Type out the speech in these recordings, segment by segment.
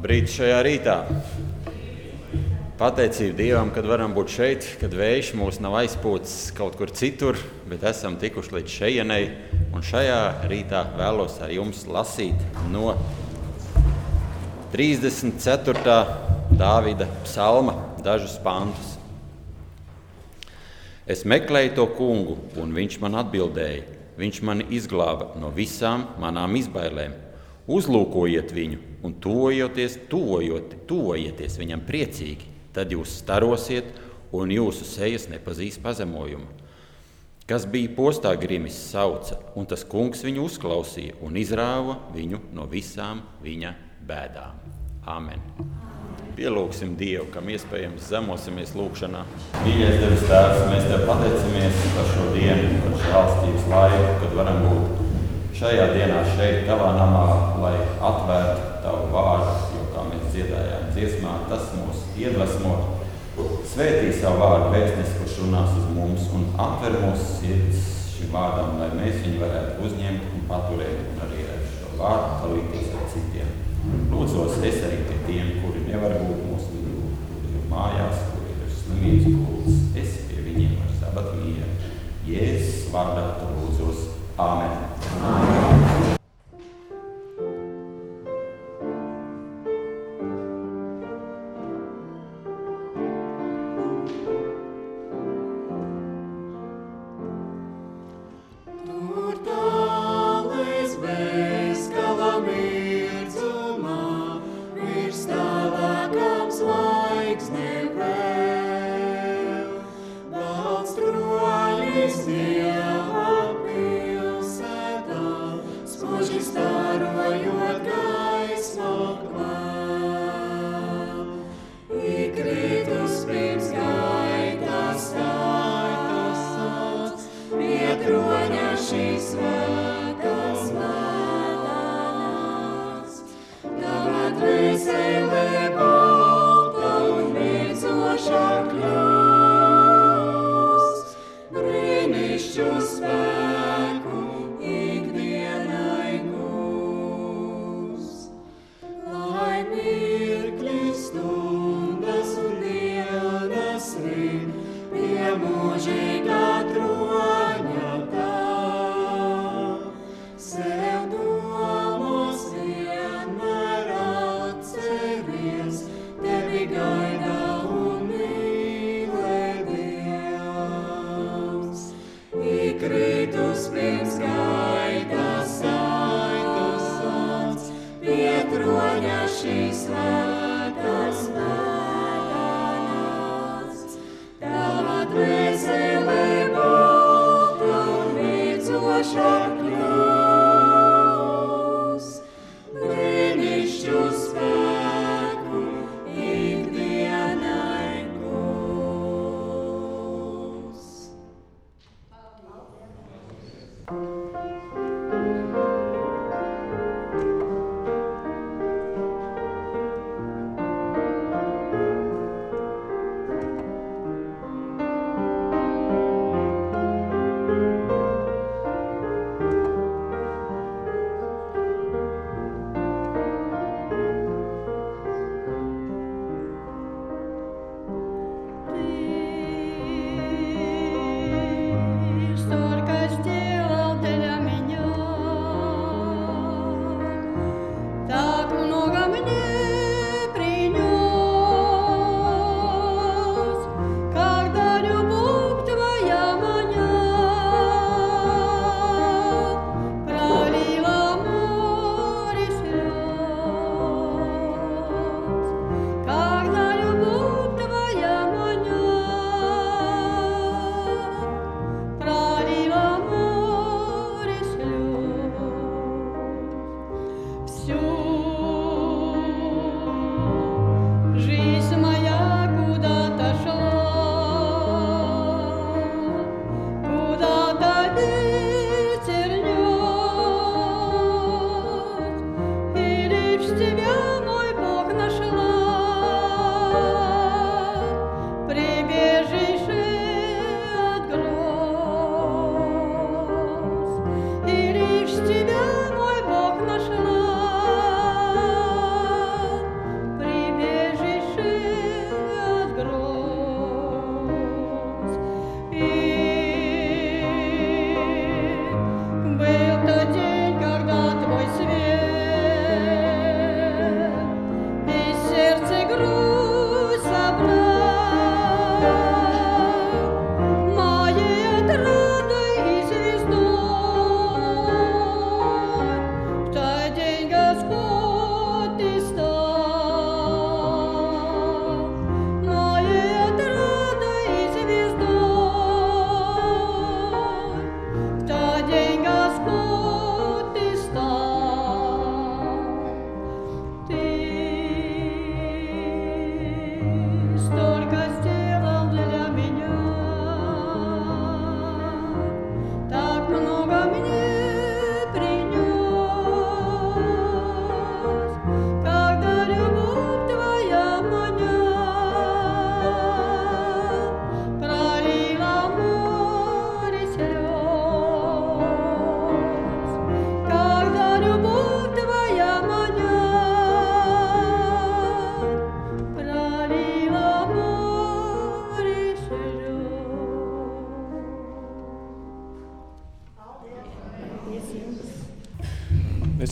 Labrīt šajā rītā. Pateicība Dievam, kad varam būt šeit, kad vējš mūs nav aizpūcis kaut kur citur, bet esam tikuši līdz šejienei. Un šajā rītā vēlos ar jums lasīt no 34. Dāvida psalma dažus pantus. Es meklēju to kungu, un viņš man atbildēja. Viņš mani izglāba no visām manām izbailēm. Uzlūkojiet viņu un tuvojieties viņam priecīgi. Tad jūs starosiet un jūsu sejas nepazīs pazemojumu. Kas bija postā grimis sauca, un tas kungs viņu uzklausīja un izrāva viņu no visām viņa bēdām. Āmen. Pielūgsim Dievu, kam iespējams zemosimies lūgšanā. Mīļais debes Tēvs, mēs Tev pateicamies par šo dienu, par žēlstības laiku, kad varam būt šajā dienā šeit, Tavā namā, lai atvērtu Tavu vārdu, jo, kā mēs dziedājām dziesmā, tas mūs iedvesmo. Svētī savu vārdu vēstnesi, kurš runās uz mums, un atver mūsu sirds šim vārdam, lai mēs viņu varētu uzņemt un paturēt, un arī ar šo vārdu dalīties ar citiem. Lūdzos es arī pie tiem, kuri nevar būt mūsu vidū, kuri ir mājās, kuri ir slimības gultas. Es pie viņiem ar sabat mieru. Jēzus vārdā tu lūdzos. Āmen. Āmen. Tur tālais bezgala mirdzu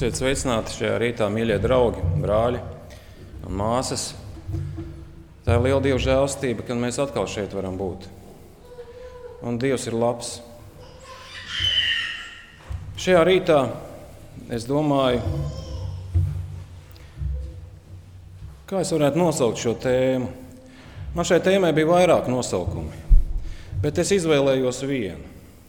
Esiet sveicināti šajā rītā, mīļie draugi, brāļi un māsas. Tā ir liela Dieva žēlastība, ka mēs atkal šeit varam būt. Un Dievs ir labs. Šajā rītā es domāju, kā es varētu nosaukt šo tēmu. Man šai tēmai bija vairāk nosaukumi, bet es izvēlējos vienu.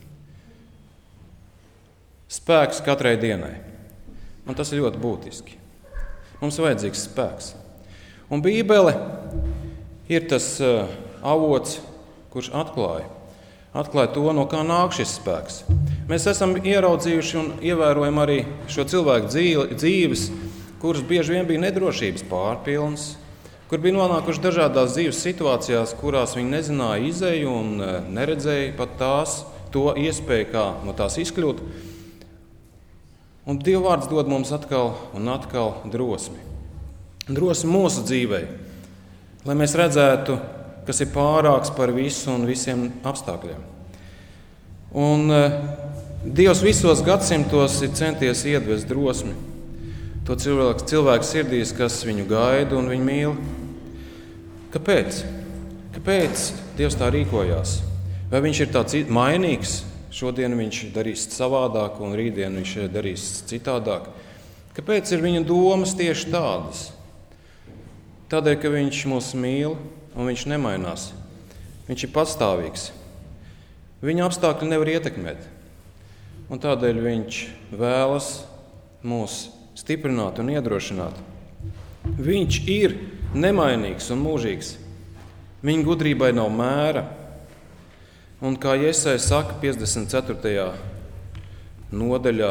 Spēks katrai dienai. Un tas ir ļoti būtiski. Mums vajadzīgs spēks. Un Bībele ir tas avots, kurš atklāja to, no kā nāk šis spēks. Mēs esam ieraudzījuši un ievērojam arī šo cilvēku dzīves, kuras bieži vien bija nedrošības pārpilnas, kur bija nonākuši dažādās dzīves situācijās, kurās viņi nezināja izeju un neredzēja pat to iespēju, kā no tās izkļūt. Un Dieva vārds dod mums atkal un atkal drosmi. Drosmi mūsu dzīvei, lai mēs redzētu, kas ir pārāks par visu un visiem apstākļiem. Un Dievs visos gadsimtos ir centies iedvest drosmi to cilvēku sirdīs, kas viņu gaida un viņu mīl. Kāpēc? Kāpēc Dievs tā rīkojās? Vai viņš ir tāds mainīgs? Šodien viņš darīs savādāk, un rītdien viņš darīs citādāk. Kāpēc ir viņa domas tieši tādas? Tādēļ, ka viņš mūs mīl, un viņš nemainās. Viņš ir pastāvīgs. Viņa apstākļi nevar ietekmēt. Un tādēļ viņš vēlas mūs stiprināt un iedrošināt. Viņš ir nemainīgs un mūžīgs. Viņa gudrībai nav mēra. Un kā Jesaja saka 54. nodaļā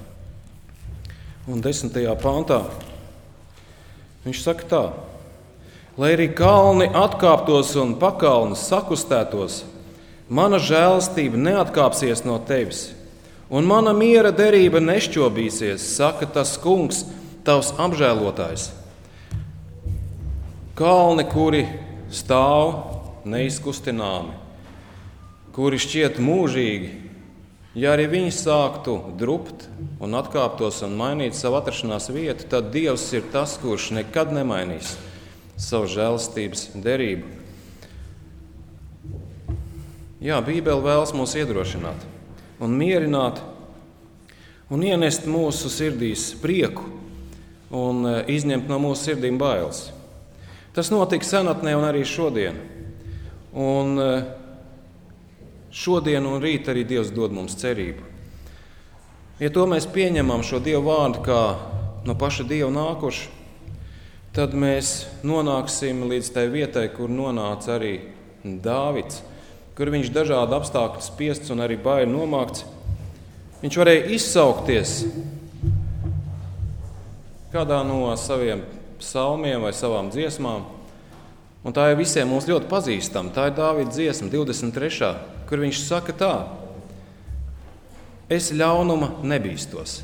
un 10. pantā, viņš saka tā: lai arī kalni atkāptos un pakalnes sakustētos, mana žēlastība neatkāpsies no tevis, un mana miera derība nešķobīsies, saka tas kungs, tavs apžēlotājs. Kalni, kuri stāv neizkustināmi, kuri šķiet mūžīgi, ja arī viņi sāktu drupt un atkāptos un mainīt savu atrašanās vietu, tad Dievs ir tas, kurš nekad nemainīs savu žēlastības derību. Jā, Bībele vēlas mūs iedrošināt un mierināt un ienest mūsu sirdīs prieku un izņemt no mūsu sirdīm bailes. Tas notika senatnē un arī šodien. Un šodien un rīt arī Dievs dod mums cerību. Ja to mēs pieņemam šo Dievu vārdu kā no paša Dieva nākušu, tad mēs nonāksim līdz tai vietai, kur nonāca arī Dāvids, kur viņš dažādu apstākļu spiests un arī baili nomākts. Viņš varēja izsaukties kādā no saviem psalmiem vai savām dziesmām, un tā ir visiem mums ļoti pazīstama. Tā ir Dāvida dziesma 23. kur viņš saka tā: es ļaunuma nebīstos.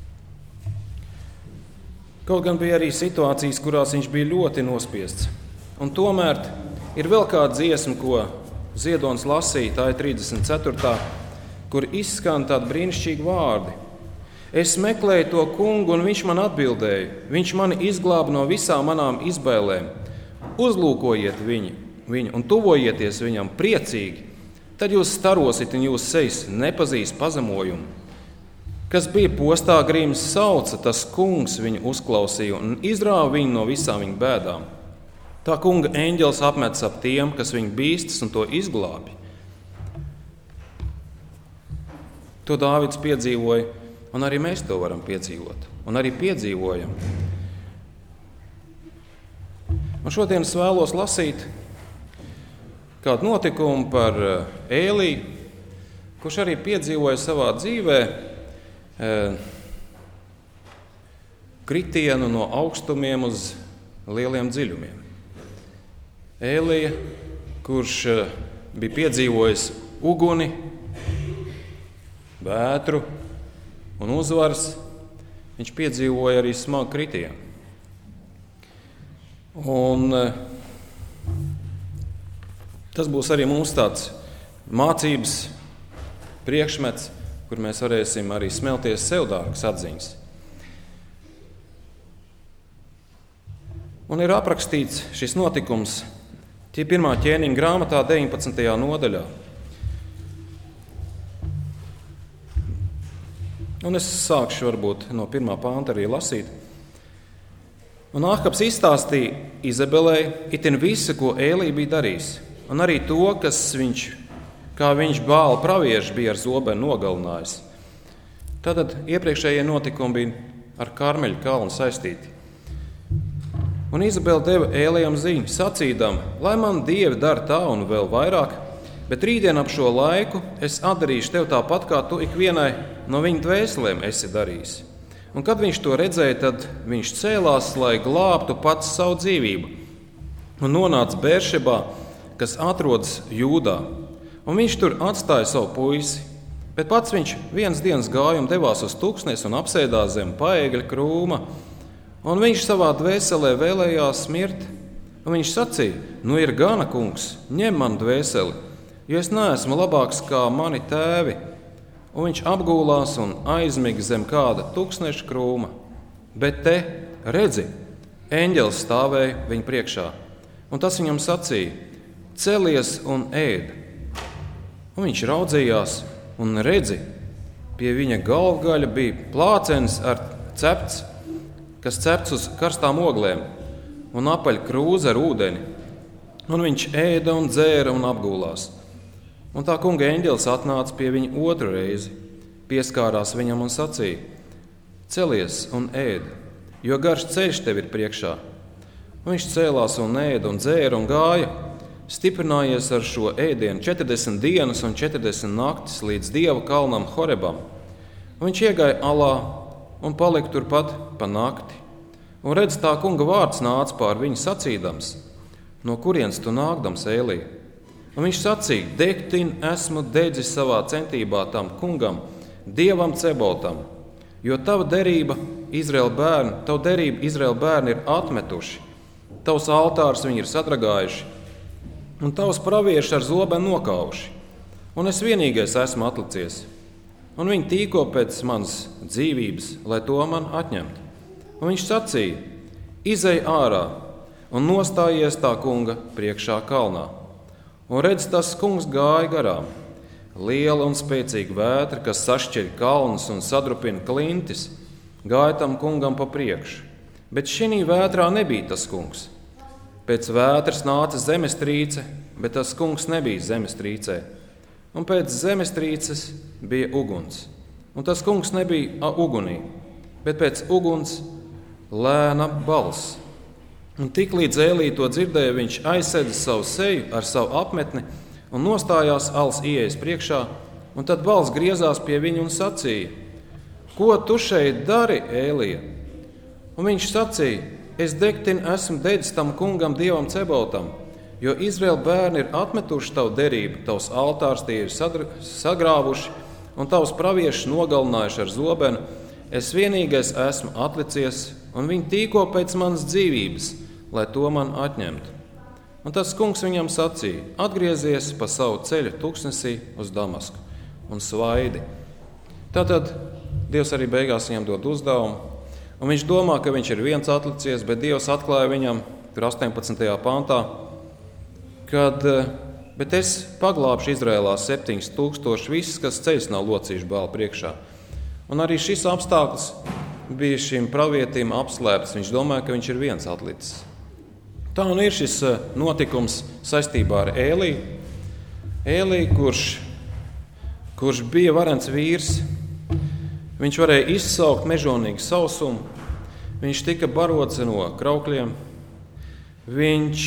Kaut gan bija arī situācijas, kurās viņš bija ļoti nospiests. Un tomēr ir vēl kāda dziesma, ko Ziedons lasīja, tā ir 34. kur izskan tādi brīnišķīgi vārdi. Es meklēju to kungu, un viņš man atbildēja. Viņš mani izglāba no visām manām izbēlēm. Uzlūkojiet viņu un tuvojieties viņam priecīgi. Tad jūs starosit un jūs sejas nepazīs pazemojumu. Kas bija postā grīmas sauca, tas kungs viņu uzklausīja un izrāva viņu no visām viņa bēdām. Tā kunga eņģelis apmetas ap tiem, kas viņu bīstas, un to izglābi. To Dāvids piedzīvoja, un arī mēs to varam piedzīvot. Un arī piedzīvojam. Un šodien es vēlos lasīt kādu notikumu par Ēliju, kurš arī piedzīvoja savā dzīvē kritienu no augstumiem uz lieliem dziļumiem. Ēlija, kurš bija piedzīvojis uguni, vētru un uzvaras, viņš piedzīvoja arī smagu kritienu. Un tas būs arī mums tāds mācības priekšmets, kur mēs varēsim arī smelties sev dārgas atziņas. Un ir aprakstīts šis notikums 1. ķēniņa grāmatā 19. nodaļā. Un es sākšu varbūt no 1. panta arī lasīt. Un Āhabs izstāstīja Izabelei itin visu, ko Ēlija bija darījis, un arī to, kā viņš Bāla praviešu bija ar zobenu nogalinājis. Tātad iepriekšējie notikumi bija ar Karmeļa kalnu saistīti. Un Izabela deva Ēlijam ziņu, sacīdam, lai man dievi dara tā un vēl vairāk, bet rītdien ap šo laiku es atdarīšu tev tāpat, kā tu ikvienai no viņa dvēselēm esi darījis. Un kad viņš to redzēja, tad viņš cēlās, lai glābtu pats savu dzīvību. Un nonāca Bēršebā, kas atrodas Jūdā. Un viņš tur atstāja savu puisi, bet pats viņš vienas dienas gāja un devās uz tuksnesi un apsēdās zem paēgļa krūma. Un viņš savā dvēselē vēlējās mirt. Un viņš sacīja, nu ir gana, kungs, ņem man dvēseli, jo es neesmu labāks kā mani tēvi. Un viņš apgūlās un aizmiga zem kāda tuksneša krūma. Bet te, redzi, eņģelis stāvēja viņa priekšā. Un tas viņam sacīja, celies un ēd. Un viņš raudzījās un redzi, pie viņa galvgaļa bija plācenis ar cepts, kas cepts uz karstām oglēm, un apaļ krūze ar ūdeni. Un viņš ēda un dzēra un apgūlās. Un tā kunga eņģelis atnāca pie viņa otru reizi, pieskārās viņam un sacīja, celies un ēd, jo garš ceļš tev ir priekšā. Un viņš cēlās un ēda un dzēra un gāja, stiprinājies ar šo ēdienu 40 dienas un 40 naktis līdz Dieva kalnam Horebam. Un viņš iegāja alā un palika turpat pa nakti. Un redz, tā kunga vārds nāca pār viņu sacīdams, no kurienes tu nākdams, Ēlija? Un viņš sacīja, degtin esmu dedzis savā centībā tam kungam, Dievam Cebotam, jo tava derība Izraēla bērni ir atmetuši, tavs altārs viņi ir sadragājuši, un tavs pravieši ar zobenu nokauši, un es vienīgais esmu atlicies. Un viņi tīko pēc manas dzīvības, lai to man atņemtu. Un viņš sacīja, izej ārā un nostājies tā kunga priekšā kalnā. Un redz, tas kungs gāja garām. Liela un spēcīga vētra, kas sašķeļ kalnus un sadrupina klintis, gāja tam kungam pa priekšu. Bet šī vētrā nebija tas kungs. Pēc vētras nāca zemestrīce, bet tas kungs nebija zemestrīcē. Un pēc zemestrīces bija uguns. Un tas kungs nebija ugunī, bet pēc uguns lēna balss. Un tiklīdz Ēlija to dzirdēja, viņš aizsēdza savu seju ar savu apmetni un nostājās alas ieejas priekšā. Un tad balss griezās pie viņa un sacīja, ko tu šeit dari, Ēlija? Un viņš sacīja, es degtini esmu dedzis tam kungam Dievam Cebotam, jo Izraēla bērni ir atmetuši tavu derību, tavs altārs tie ir sagrāvuši, un tavs praviešus nogalinājuši ar zobenu. Es vienīgais esmu atlicies, un viņi tīko pēc manas dzīvības, lai to man atņemtu. Un tas kungs viņam sacīja, atgriezies pa savu ceļu tuksnesī uz Damasku un svaidi. Tātad Dievs arī beigās viņam dod uzdevumu, un viņš domā, ka viņš ir viens atlicies, bet Dievs atklāja viņam, tur 18. pantā, bet es paglābšu Izrēlā 7000 visus, kas ceļus nav locījuši Bāla priekšā. Un arī šis apstākļus bija šim pravietim apslēpts. Viņš domāja, ka viņš ir viens atlicis. Tā un ir šis notikums saistībā ar Ēliju. Ēliju, kurš bija varens vīrs, viņš varēja izsaukt mežonīgu sausumu, viņš tika barots no kraukļiem, viņš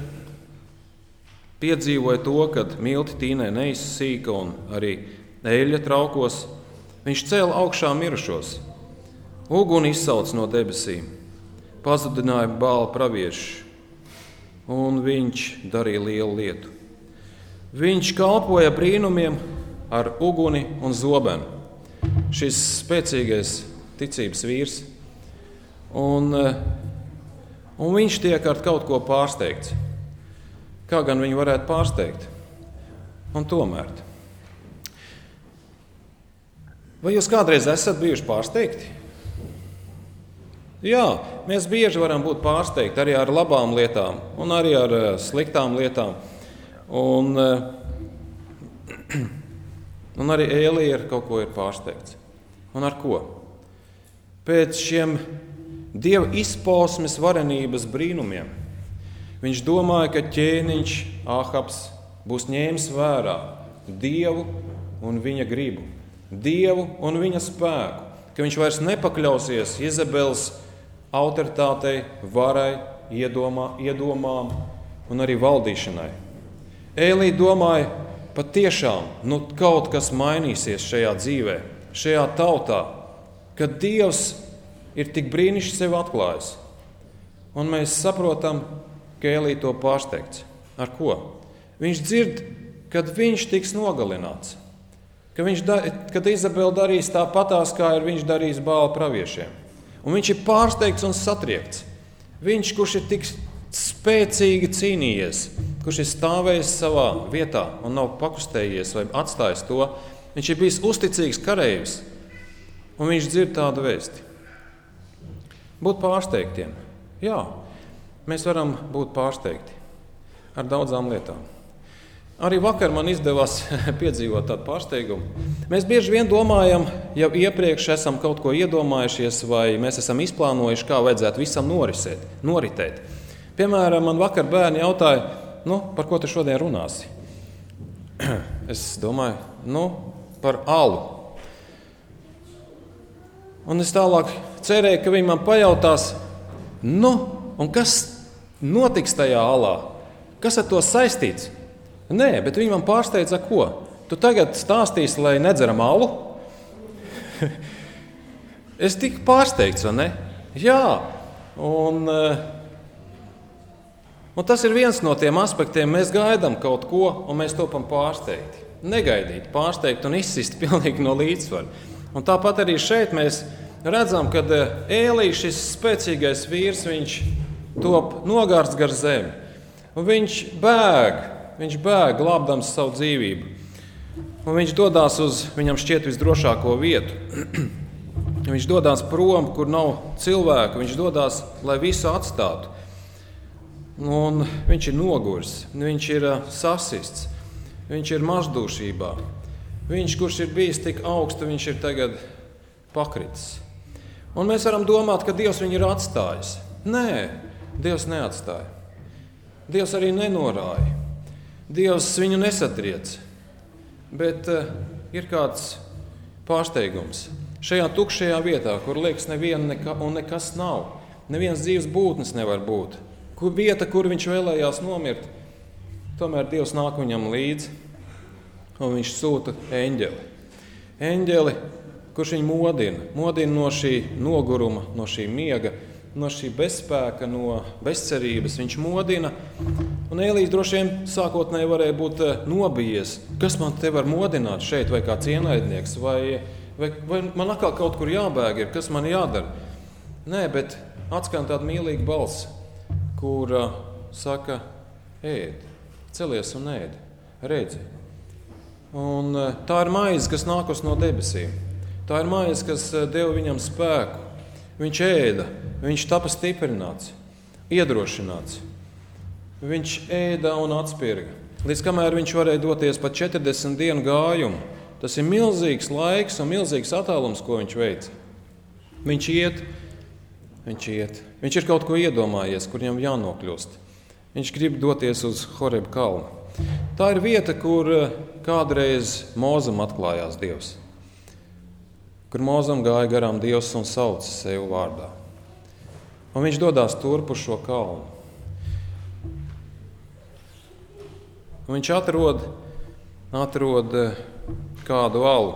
piedzīvoja to, kad milti tīnē neizsīka un arī eļļa traukos. Viņš cēla augšā mirušos, uguni izsauca no debesīm, pazudināja Bāla praviešu, un viņš darīja lielu lietu. Viņš kalpoja brīnumiem ar uguni un zobenu. Šis spēcīgais ticības vīrs, un viņš tiek ar kaut ko pārsteigts. Kā gan viņu varētu pārsteigt? Un tomēr. Vai jūs kādreiz esat bijuši pārsteigti? Jā, mēs bieži varam būt pārsteigti arī ar labām lietām un arī ar sliktām lietām. Un arī Ēlija ar kaut ko ir pārsteigts. Un ar ko? Pēc šiem Dieva izpausmes varenības brīnumiem viņš domāja, ka ķēniņš Āhabs būs ņēmis vērā Dievu un viņa gribu, Dievu un viņa spēku, ka viņš vairs nepakļausies Jezebeles autoritātei, varai, iedomām un arī valdīšanai. Ēlija domāja, patiešām kaut kas mainīsies šajā dzīvē, šajā tautā, kad Dievs ir tik brīnišķīgi sevi atklājis. Un mēs saprotam, ka Ēlija to pārsteigts. Ar ko? Viņš dzird, kad viņš tiks nogalināts, kad Izabela darīs tāpatās, kā ir viņš darījis Bāla praviešiem. Un viņš ir pārsteigts un satriekts. Viņš, kurš ir tik spēcīgi cīnījies, kurš ir stāvējis savā vietā un nav pakustējies vai atstājis to, viņš ir bijis uzticīgs kareivis, un viņš dzird tādu vēsti. Būt pārsteigtiem. Jā, mēs varam būt pārsteigti ar daudzām lietām. Arī vakar man izdevās piedzīvot tādu pārsteigumu. Mēs bieži vien domājam, jau iepriekš esam kaut ko iedomājušies, vai mēs esam izplānojuši, kā vajadzētu visam noritēt. Piemēram, man vakar bērni jautāja, par ko tu šodien runāsi? Es domāju, par alu. Un es tālāk cerēju, ka viņi man pajautās, un kas notiks tajā alā? Kas ar to saistīts? Nē, bet viņi man pārsteidza, ko? Tu tagad stāstīsi, lai nedzeram alu? Es tiku pārsteigts, vai ne? Jā, un tas ir viens no tiem aspektiem. Mēs gaidām kaut ko, un mēs topam pārsteigti. Negaidīt, pārsteigt un izsist pilnīgi no līdzsvara. Un tāpat arī šeit mēs redzam, ka Ēlija, šis spēcīgais vīrs, viņš top nogārsts gar zemi. Un viņš bēg, glābdams savu dzīvību. Un viņš dodas uz viņam šķiet visdrošāko vietu. Viņš dodas prom, kur nav cilvēku. Viņš dodas, lai visu atstātu. Un viņš ir noguris, viņš ir sasists, viņš ir mazdūšībā. Viņš, kurš ir bijis tik augstu, viņš ir tagad pakritis. Un mēs varam domāt, ka Dievs viņu ir atstājis. Nē, Dievs neatstāja. Dievs arī nenorāja. Dievs viņu nesatriec, bet ir kāds pārsteigums. Šajā tukšajā vietā, kur liekas neviena un nekas nav, nevienas dzīves būtnes nevar būt, vieta, kur viņš vēlējās nomirt, tomēr Dievs nāk viņam līdzi un viņš sūta eņģeli. Eņģeli, kurš viņu modina no šī noguruma, no šī miega, no šī bezspēka, no bezcerības. Viņš modina, un Ēlijs droši vien sākotnēji varēja būt nobijies. Kas man te var modināt šeit, vai kāds ienaidnieks, vai man atkal kaut kur jābēg ir, kas man jādara? Nē, bet atskan tāda mīlīga balss, kur saka, ēd, celies un ēd, redzi. Un tā ir maize, kas nākus no debesīm. Tā ir maize, kas deva viņam spēku. Viņš ēda, viņš tapa stiprināts, iedrošināts. Viņš ēda un atspirga. Līdz kamēr viņš varēja doties pa 40 dienu gājumu. Tas ir milzīgs laiks un milzīgs attālums, ko viņš veica. Viņš iet. Viņš ir kaut ko iedomājies, kur viņam jānokļūst. Viņš grib doties uz Horebu kalnu. Tā ir vieta, kur kādreiz Mozam atklājās Dievs. Kur Mozam gāja garām Dievs un sauca sevi vārdā. Un viņš dodās turp uz šo kalnu. Un viņš atrod kādu alu.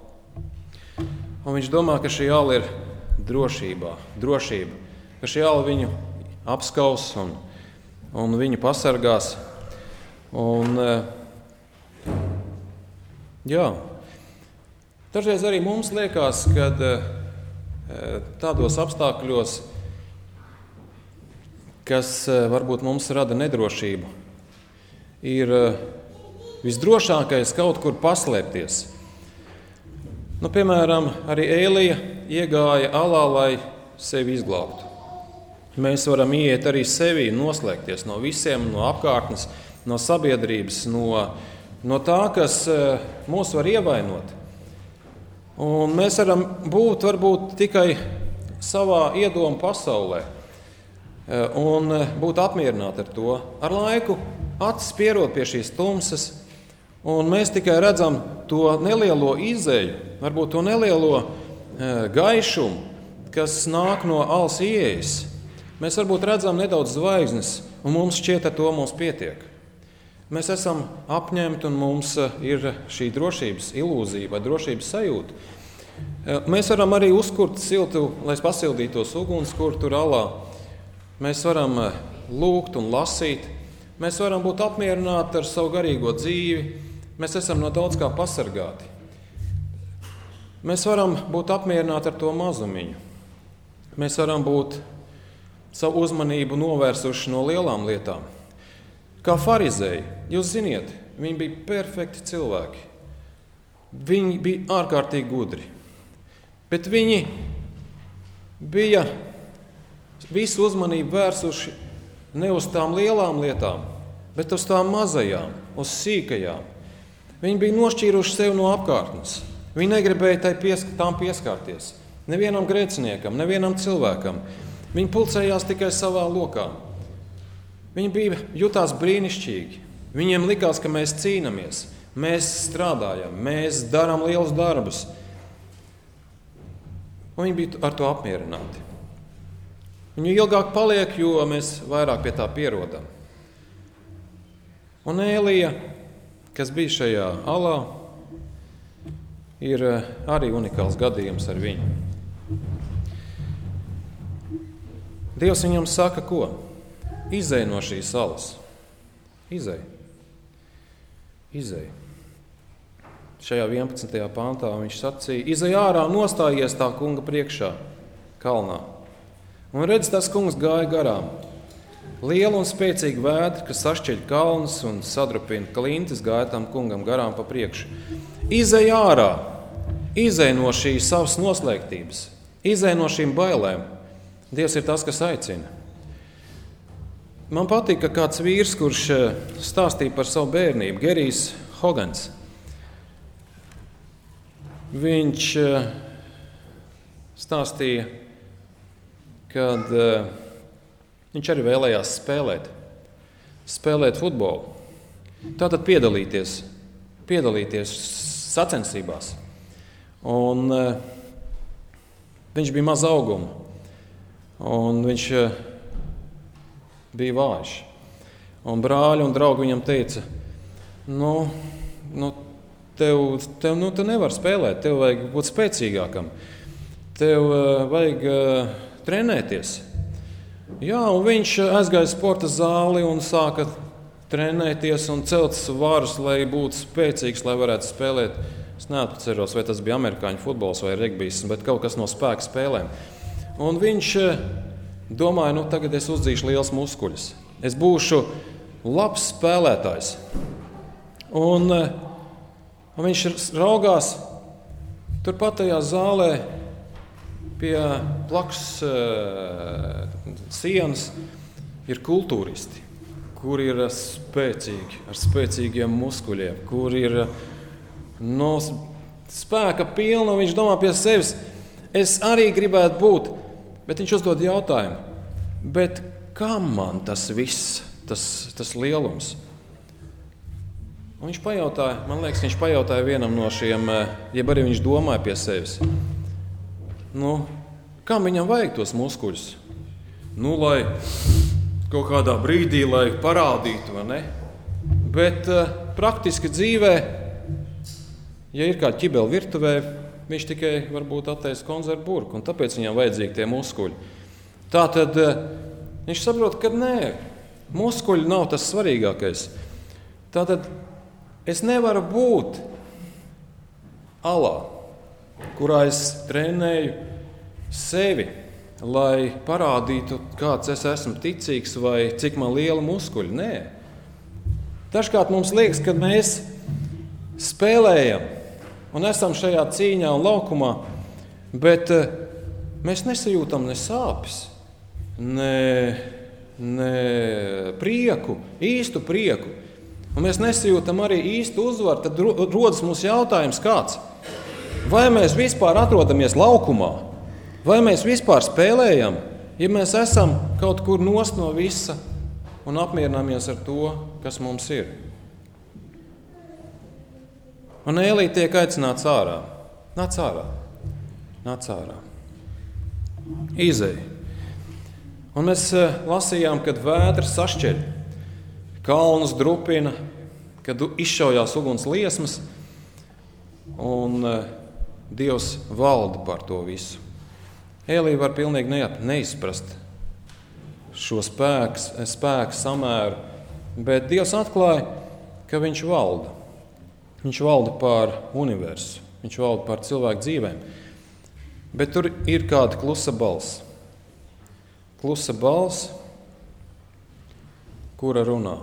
Un viņš domā, ka šī ala ir drošība, ka šī ala viņu apskaus un viņu pasargās. Un, dažreiz arī mums liekas, ka tādos apstākļos, kas varbūt mums rada nedrošību, ir visdrošākais kaut kur paslēpties. Piemēram, arī Ēlija iegāja alā, lai sevi izglābtu. Mēs varam iet arī sevī, noslēgties no visiem, no apkārtnes, no sabiedrības, no tā, kas mūs var ievainot. Un mēs varam būt varbūt tikai savā iedomu pasaulē un būt apmierināti ar to. Ar laiku acis pierod pie šīs tumsas, un mēs tikai redzam to nelielo izēju, varbūt to nelielo gaišumu, kas nāk no alas ieejas. Mēs varbūt redzam nedaudz zvaigznes, un mums šķiet, ar to mums pietiek. Mēs esam apņemti, un mums ir šī drošības ilūzija vai drošības sajūta. Mēs varam arī uzkurt siltu, lai pasildītos ugunskura tur alā. Mēs varam lūgt un lasīt. Mēs varam būt apmierināti ar savu garīgo dzīvi. Mēs esam no daudz kā pasargāti. Mēs varam būt apmierināti ar to mazumiņu. Mēs varam būt savu uzmanību novērsuši no lielām lietām. Kā farizēji, jūs ziniet, viņi bija perfekti cilvēki. Viņi bija ārkārtīgi gudri. Bet viņi bija visu uzmanību vērsuši ne uz tām lielām lietām, bet uz tām mazajām, uz sīkajām. Viņi bija nošķīruši sevi no apkārtnes. Viņi negribēja tām pieskārties. Nevienam grēciniekam, nevienam cilvēkam. Viņi pulcējās tikai savā lokā. Viņi jutās brīnišķīgi. Viņiem likās, ka mēs cīnāmies, mēs strādājam, mēs darām lielus darbus. Un viņi bija ar to apmierināti. Viņi ilgāk paliek, jo mēs vairāk pie tā pierodam. Un Ēlija, kas bija šajā alā, ir arī unikāls gadījums ar viņu. Dievs viņam saka, ko? Izej no šīs salas. Izej. Šajā 11. pantā viņš sacīja, izej ārā, nostājies tā kunga priekšā, kalnā. Un redz, tas kungs gāja garām. Liela un spēcīga vētra, kas sašķeļ kalnus un sadrupina klintis, gāja tam kungam garām pa priekšu. Izej ārā, izej no šīs savas noslēgtības, izej no šīm bailēm. Dievs ir tas, kas aicina. Man patīk, ka kāds vīrs, kurš stāstīja par savu bērnību, Gerijs Hogans, viņš stāstīja, kad viņš arī vēlējās spēlēt futbolu. Tātad piedalīties sacensībās. Un viņš bija maz auguma, un viņš bija vājš. Un brāļi un draugi viņam teica, tev nevar spēlēt, tev vajag būt spēcīgākam, tev vajag trenēties. Jā, un viņš aizgāja sporta zāli un sāka trenēties un celt svarus, lai būtu spēcīgs, lai varētu spēlēt. Es neatceros, vai tas bija amerikāņu futbols vai regbijs, bet kaut kas no spēka spēlēm. Un viņš domāja, tagad es uzdzīšu liels muskuļus. Es būšu labs spēlētājs. Un viņš raugās turpat tajā zālē pie blakus sienas ir kultūristi, kuri ir spēcīgi, ar spēcīgiem muskuļiem, kuri ir spēka pilni. Viņš domā pie sevis, es arī gribētu būt, bet viņš uzdod jautājumu, bet kam man tas viss, tas lielums? Un viņš pajautāja, man liekas, viņš pajautāja vienam no šiem, jeb arī viņš domāja pie sevis, kam viņam vajag tos muskuļus? Lai kaut kādā brīdī, lai parādītu, vai ne? Bet praktiski dzīvē, ja ir kāda ķibela virtuvē, viņš tikai varbūt attaisa konzervu burku, un tāpēc viņam vajadzīgi tie muskuļi. Tātad viņš saprot, ka nē, muskuļi nav tas svarīgākais. Tātad es nevaru būt alā, kurā es trenēju sevi, lai parādītu, kāds es esmu ticīgs vai cik man liela muskuļi. Nē. Dažkārt mums liekas, ka mēs spēlējam un esam šajā cīņā un laukumā, bet mēs nesajūtam ne sāpes. ne prieku, īstu prieku, un mēs nesajūtam arī īstu uzvaru, tad rodas mums jautājums kāds. Vai mēs vispār atrodamies laukumā? Vai mēs vispār spēlējam, ja mēs esam kaut kur nost no visa un apmierināmies ar to, kas mums ir? Un Ēlī tiek aicināts ārā. Nāc ārā. Nāc ārā. Izej. Un mēs lasījām, kad vētra sašķeļ, kalnus drupina, kad izšaujās uguns liesmas, un Dievs valda par to visu. Ēlī var pilnīgi neizprast šo spēku samēru, bet Dievs atklāja, ka viņš valda. Viņš valda pār universu, viņš valda pār cilvēku dzīvēm. Bet tur ir kāda klusa balss. Klusa balss, kura runā.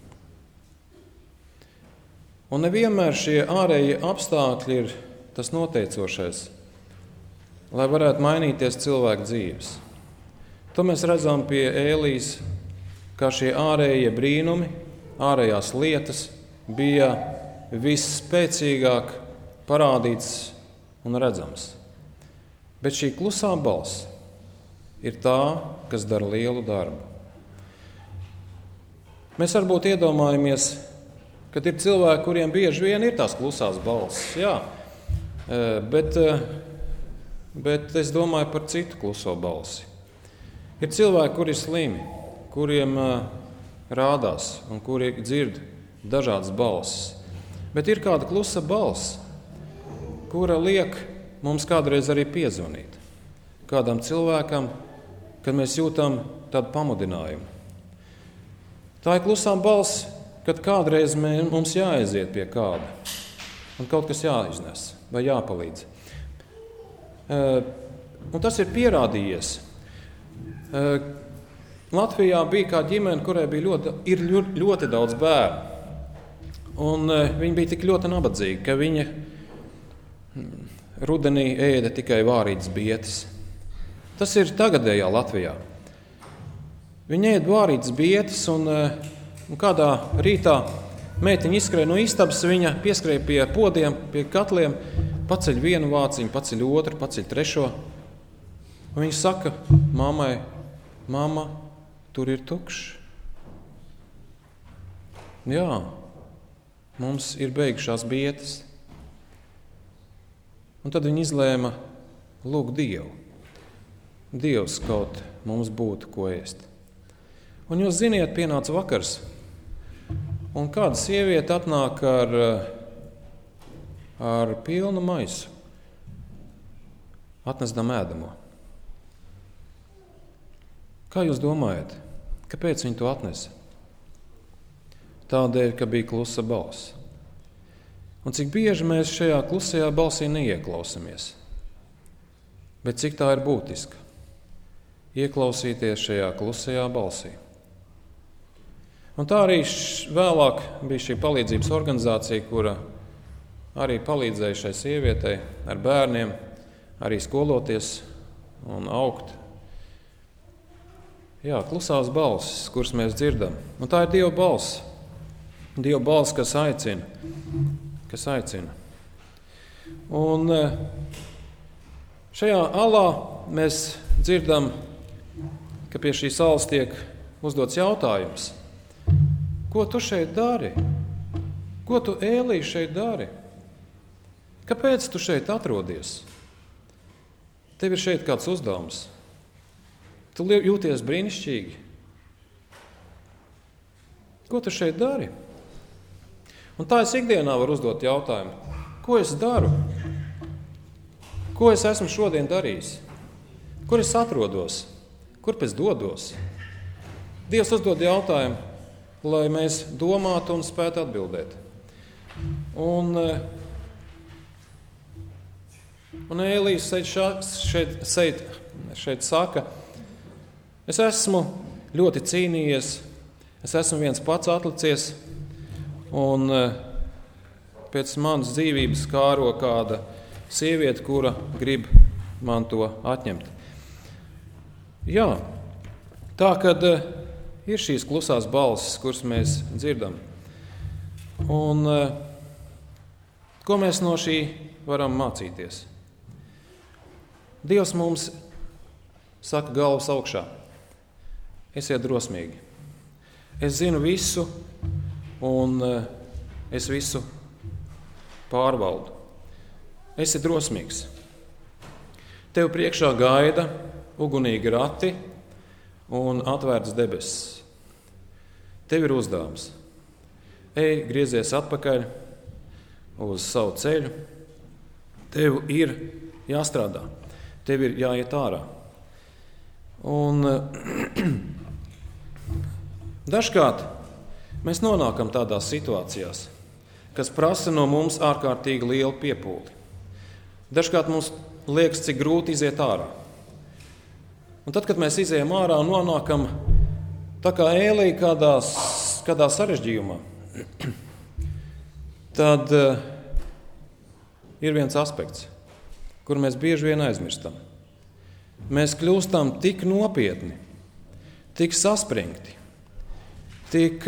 Un nevienmēr šie ārējie apstākļi ir tas noteicošais, lai varētu mainīties cilvēku dzīves. To mēs redzam pie Ēlijas, kā šie ārējie brīnumi, ārējās lietas bija visspēcīgāk parādīts un redzams. Bet šī klusā balss ir tā, kas dara lielu darbu. Mēs varbūt iedomājamies, ka ir cilvēki, kuriem bieži vien ir tās klusās balss. Jā, bet es domāju par citu kluso balsi. Ir cilvēki, kuri ir slimi, kuriem rādās un kuri dzird dažādas balsis. Bet ir kāda klusa balss, kura liek mums kādreiz arī piezvanīt kādam cilvēkam, kad mēs jūtam tādu pamudinājumu. Tā ir klusā balss, kad kādreiz mums jāaiziet pie kāda un kaut kas jāiznes vai jāpalīdz. Un tas ir pierādījies. Latvijā bija kāda ģimene, kurai bija ļoti daudz bērnu. Un viņi bija tik ļoti nabadzīgi, ka viņi rudenī ēda tikai vārītas bietes. Tas ir tagadējā Latvijā. Viņi ēda vārītas bietes, un kādā rītā meitiņa izskrēja no istabas, viņa pieskrēja pie podiem, pie katliem, paceļ vienu vāciņu, paceļ otru, paceļ trešo. Un viņa saka mammai: "Mama, tur ir tukšs." Jā. Mums ir beigušās bietes. Un tad viņi izlēma lūgt Dievu. Dievs kaut mums būtu ko ēst. Un jūs ziniet, pienāca vakars. Un kāda sieviete atnāk ar pilnu maisu. Atnesdam ēdamo. Kā jūs domājat, kāpēc viņi to atnesa? Tādēļ, ka bija klusa balss. Un cik bieži mēs šajā klusajā balsī neieklausamies. Bet cik tā ir būtiska? Ieklausīties šajā klusajā balsī. Un tā arī vēlāk bija šī palīdzības organizācija, kura arī palīdzēja šai sievietei ar bērniem, arī skoloties un augt. Jā, klusās balsis, kuras mēs dzirdam. Un tā ir Dieva balss. Dieva balss, kas aicina. Un šajā alā mēs dzirdam, ka pie šīs alas tiek uzdots jautājums: ko tu šeit dari? Ko tu, Ēlī, šeit dari? Kāpēc tu šeit atrodies? Tev ir šeit kāds uzdevums. Tu jūties brīnišķīgi. Ko tu šeit dari? Un tā es ikdienā varu uzdot jautājumu: ko es daru? Ko es esmu šodien darījis? Kur es atrodos? Kurp es dodos? Dievs uzdod jautājumu, lai mēs domātu un spētu atbildēt. Un Ēlijas šeit saka: es esmu ļoti cīnījies, es esmu viens pats atlicies, un pēc manas dzīvības kāro kāda sieviete, kura grib man to atņemt. Jā, Tā kad ir šīs klusās balsis, kuras mēs dzirdam. Un ko mēs no šī varam mācīties? Dievs mums saka galvas augšā. Esiet drosmīgi. Es zinu visu, un es visu pārvaldu. Esi drosmīgs. Tev priekšā gaida ugunīgi rati un atvērts debesis. Tev ir uzdevums. Ej, griezies atpakaļ uz savu ceļu. Tev ir jāstrādā. Tev ir jāiet ārā. Un dažkārt mēs nonākam tādās situācijās, kas prasa no mums ārkārtīgi lielu piepūli. Dažkārt mums liekas, cik grūti iziet ārā. Un tad, kad mēs izejam ārā un nonākam tā kā ēlī kādā sarežģījumā, tad ir viens aspekts, kur mēs bieži vien aizmirstam. Mēs kļūstam tik nopietni, tik saspringti, tik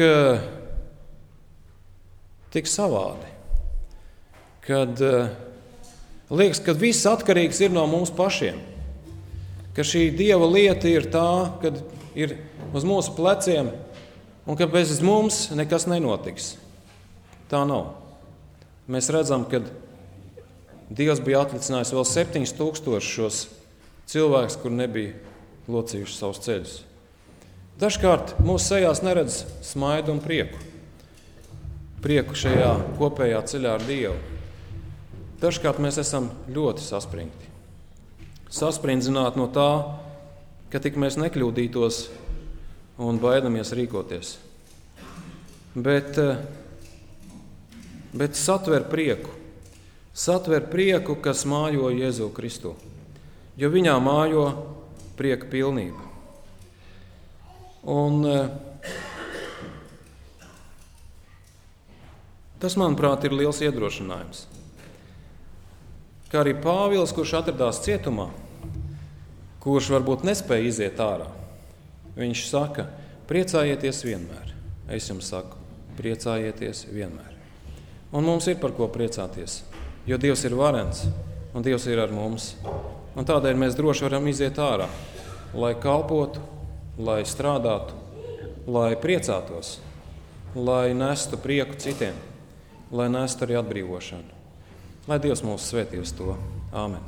savādi, kad liekas, ka viss atkarīgs ir no mums pašiem, ka šī Dieva lieta ir tā, kad ir uz mūsu pleciem un ka bez mums nekas nenotiks. Tā nav. Mēs redzam, ka Dievs bija atlicinājis vēl 7000 šos cilvēkus, kur nebija locījuši savus ceļus. Dažkārt mūsu sejās neredz smaidu un prieku. Prieku šajā kopējā ceļā ar Dievu. Dažkārt mēs esam ļoti saspringti. Sasprindzināti no tā, ka tik mēs nekļūdītos un baidamies rīkoties. Bet satver prieku. Satver prieku, kas mājo Jēzu Kristu. Jo viņā mājo prieka pilnība. Un tas, manuprāt, ir liels iedrošinājums. Kā arī Pāvils, kurš atradās cietumā, kurš varbūt nespēja iziet ārā, viņš saka, priecājieties vienmēr. Es jums saku, priecājieties vienmēr. Un mums ir par ko priecāties, jo Dievs ir varens un Dievs ir ar mums. Un tādēļ mēs droši varam iziet ārā, lai kalpotu, lai strādātu, lai priecātos, lai nestu prieku citiem, lai nestu arī atbrīvošanu. Lai Dievs mūs svētī uz to. Āmen.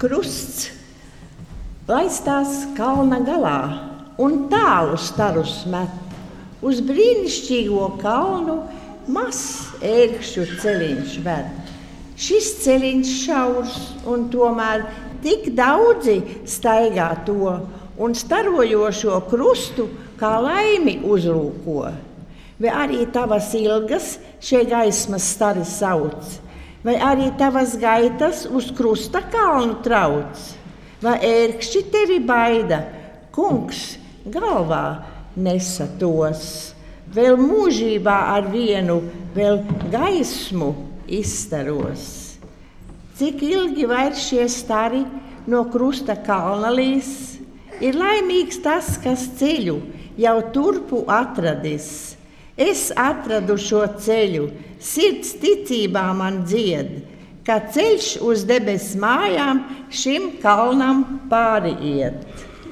Krusts laistās kalna galā un tālu starus met. Uz brīnišķīgo kalnu mazs ērkšķu ceļiņš ved. Šis ceļiņš šaurs un tomēr tik daudzi staigā to un starojošo krustu kā laimi uzlūko. Vai arī tavas ilgas šie gaismas stari sauc, vai arī tavas gaitas uz krusta kalnu trauc, vai ērkšķi tevi baida, kungs galvā nesa tos, vēl mūžībā ar vienu vēl gaismu izstaros. Cik ilgi vairs šie stari no krusta kalna līs, ir laimīgs tas, kas ceļu jau turpu atradis. Es atradu šo ceļu, sirds ticībā man dzied, ka ceļš uz debes mājām šim kalnam pāri iet.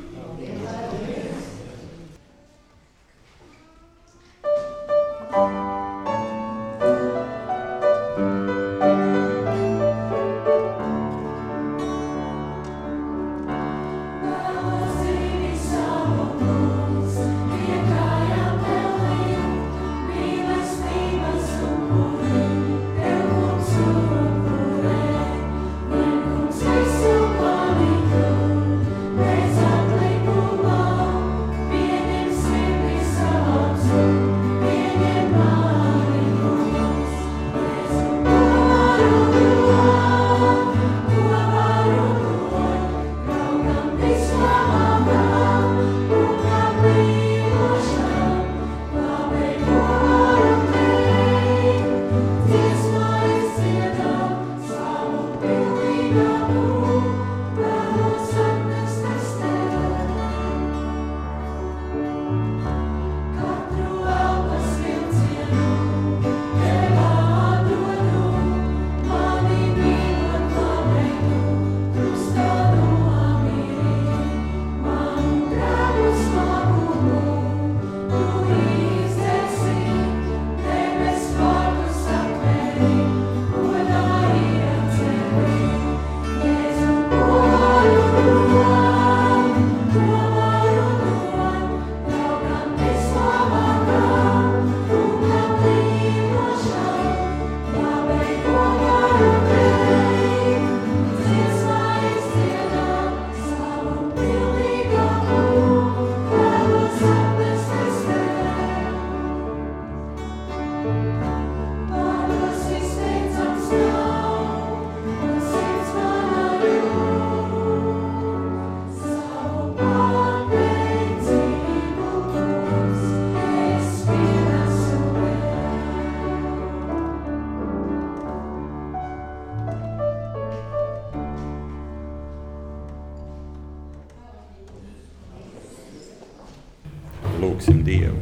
Lūgsim Dievu.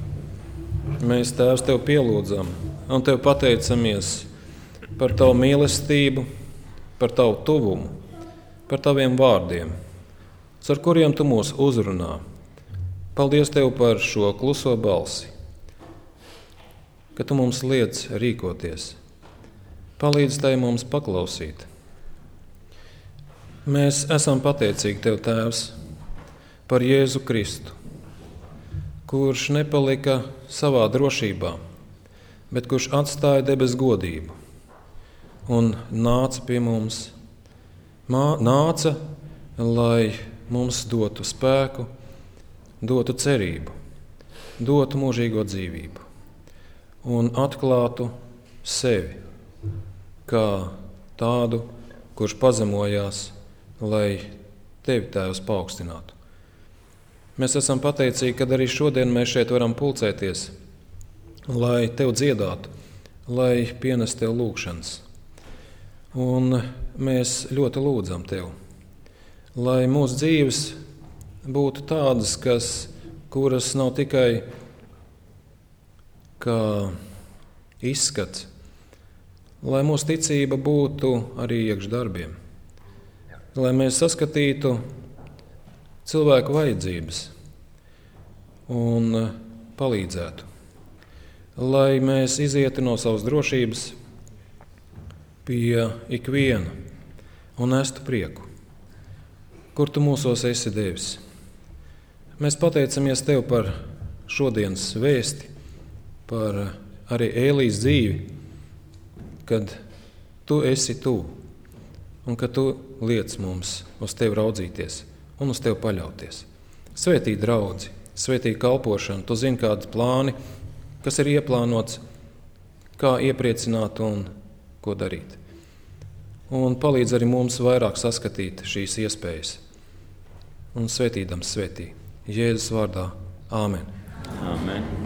Mēs, Tēvs, Tev pielūdzam un Tev pateicamies par Tavu mīlestību, par Tavu tuvumu, par Taviem vārdiem, ar kuriem Tu mūs uzrunā. Paldies Tev par šo kluso balsi, ka Tu mums liec rīkoties. Palīdz Tai mums paklausīt. Mēs esam pateicīgi Tev, Tēvs, par Jēzu Kristu, kurš nepalika savā drošībā, bet kurš atstāja debes godību un nāca pie mums. Nāca, lai mums dotu spēku, dotu cerību, dotu mūžīgo dzīvību un atklātu sevi kā tādu, kurš pazemojās, lai Tevi, Tēvs, paaugstinātu. Mēs esam pateicīgi, ka arī šodien mēs šeit varam pulcēties, lai Tev dziedātu, lai pienestu Tev lūgšanas. Un mēs ļoti lūdzam Tev, lai mūsu dzīves būtu tādas, kuras nav tikai kā izskats, lai mūsu ticība būtu arī iekš darbiem, lai mēs saskatītu cilvēku vajadzības un palīdzētu, lai mēs izietu no savas drošības pie ikviena un nestu prieku. kur tu mūsos esi devis. Mēs pateicamies Tev par šodienas vēsti, par arī Ēlijas dzīvi, kad Tu esi tuvu un ka Tu liec mums uz Tevi raudzīties un uz Tevi paļauties. Svētī draudzi, svētī kalpošanu, Tu zini, kādi plāni, kas ir ieplānots, kā iepriecināt un ko darīt. Un palīdz arī mums vairāk saskatīt šīs iespējas. Un svētīdams svētī. Jēzus vārdā. Āmen. Amen.